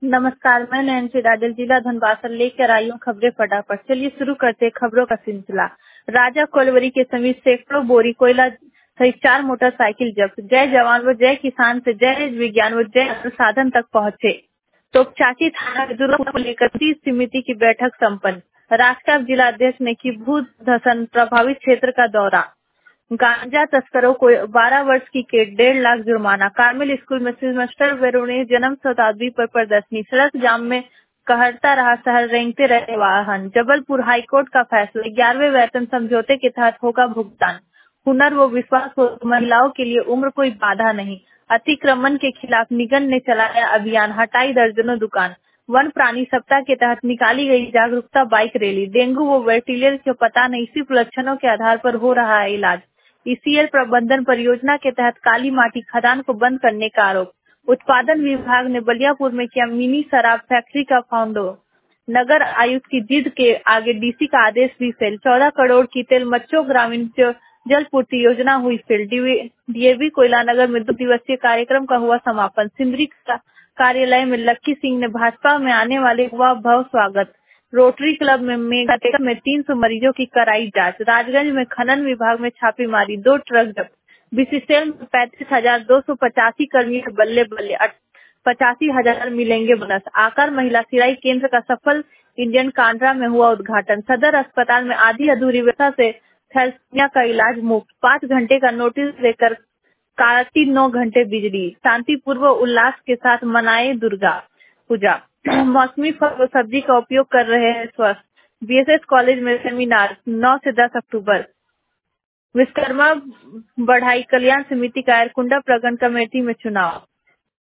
नमस्कार, मैं नैन्सी डाडेल जिला धनबाद से लेकर आई हूँ खबरें फटाफट। चलिए शुरू करते हैं खबरों का सिलसिला। राजा कोलवरी के समीप सैकड़ों बोरी कोयला सहित 4 मोटरसाइकिल जब्त। जय जवान व जय किसान से जय विज्ञान व जय अनुसंधान तक पहुंचे। तोपचांची थाना में दुर्घटना को लेकर 30 समिति की बैठक संपन्न। राष्ट्रीय जिला अध्यक्ष ने की भू धसन प्रभावित क्षेत्र का दौरा। गांजा तस्करों को 12 वर्ष की कैद, 1.5 लाख जुर्माना। कार्मेल स्कूल में सेमेस्टर वेरोने जन्म शताब्दी पर प्रदर्शनी। सड़क जाम में कहरता रहा शहर, रेंगते रहे वाहन। जबलपुर हाईकोर्ट का फैसला, 11वें वेतन समझौते के तहत होगा भुगतान। हुनर व विश्वास हो, महिलाओं के लिए उम्र कोई बाधा नहीं। अतिक्रमण के खिलाफ निगम ने चलाया अभियान, हटाई दर्जनों दुकान। वन प्राणी सप्ताह के तहत निकाली गई जागरूकता बाइक रैली। डेंगू व वेटिलियर का पता नहीं, सिर्फ लक्षणों के आधार पर हो रहा है इलाज। ईसीएल प्रबंधन परियोजना के तहत काली माटी खदान को बंद करने का आरोप। उत्पादन विभाग ने बलियापुर में किया मिनी शराब फैक्ट्री का फाउंडो। नगर आयुक्त की जिद के आगे डीसी का आदेश भी फेल। 14 करोड़ की तेल मच्चो ग्रामीण जल पूर्ति योजना हुई फेल। डीएवी कोयला नगर में 2 दिवसीय कार्यक्रम का हुआ समापन। सिंदरी कार्यालय में लक्की सिंह ने भाजपा में आने वाले हुआ भव्य स्वागत। रोटरी क्लब में मेगा टेक में 300 मरीजों की कराई जांच। राजगंज में खनन विभाग में छापेमारी, 2 ट्रक जब्त। बीसीसीएल में 35,285 कर्मी बल्ले बल्ले, 85,000 मिलेंगे बोनस। आकर महिला सिलाई केंद्र का सफल इंडियन कांड्रा में हुआ उद्घाटन। सदर अस्पताल में आधी अधूरी व्यवस्था से थैलेसीमिया का इलाज मुफ्त। 5 घंटे का नोटिस देकर काटी 9 घंटे बिजली। शांतिपूर्व उल्लास के साथ मनाए दुर्गा पूजा। मौसमी फल व सब्जी का उपयोग कर रहे हैं स्वस्थ। बीएसएस कॉलेज में सेमिनार 9 से 10 अक्टूबर। विश्वकर्मा बढ़ाई कल्याण समिति का एरकुंडा प्रखंड कमेटी में चुनाव।